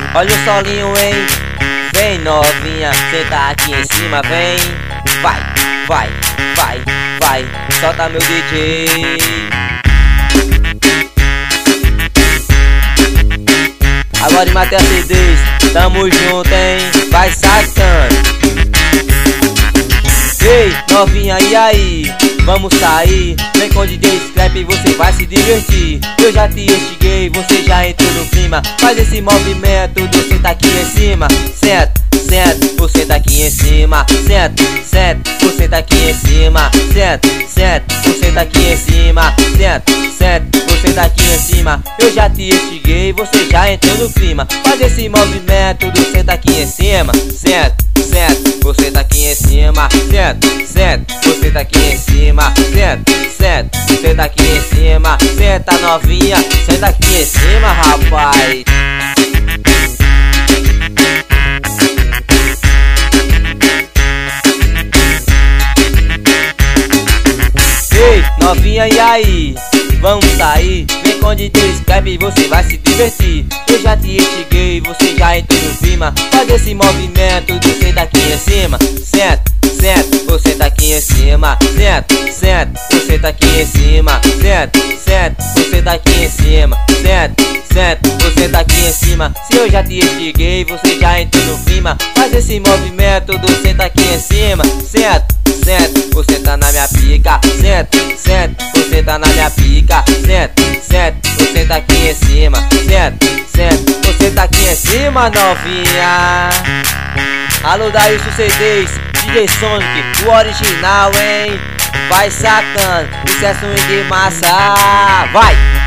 Olha o solinho, hein? Vem novinha, senta aqui em cima, vem. Vai, vai, vai, vai, solta meu DJ. Agora em Matheus CDs, tamo junto, hein? Vai sacando. Ei, novinha, e aí? Vamos sair? Vem com o DJ Scrap e você vai se divertir. Eu já te instiguei, você já entrou no clima. Faz esse movimento, você tá aqui em cima. Senta, senta, você tá aqui em cima. Senta, senta, você tá aqui em cima. Senta, senta, você tá aqui em cima. Senta, senta, você tá aqui em cima. Eu já te instiguei, você já entrou no clima. Faz esse movimento, você tá aqui em cima. Senta, senta, você tá aqui em cima. Senta, senta, você tá aqui em cima. Senta, senta, você tá aqui em cima. Senta novinha, senta aqui em cima, rapaz. Ei, novinha, e aí? Vamos sair? Vem com o DJ Scrap e você vai se divertir. Eu já te instiguei, você já entrou no clima. Faz esse movimento, você tá aqui em cima. Senta, senta, você tá aqui em cima. Senta, senta, você tá aqui em cima. Senta, senta, você tá aqui em cima. Senta, senta, você tá aqui em cima. Se eu já te instiguei, você já entrou no clima. Faz esse movimento, você tá aqui em cima. Senta, senta, você tá na minha pica. Senta, senta, você tá na minha pica. Senta, senta, você tá aqui em cima. Senta, senta, você tá aqui em cima, novinha. Alô, Daílson CDs, DJ Sonic, o original, hein? Vai sacando, sucesso de massa, vai!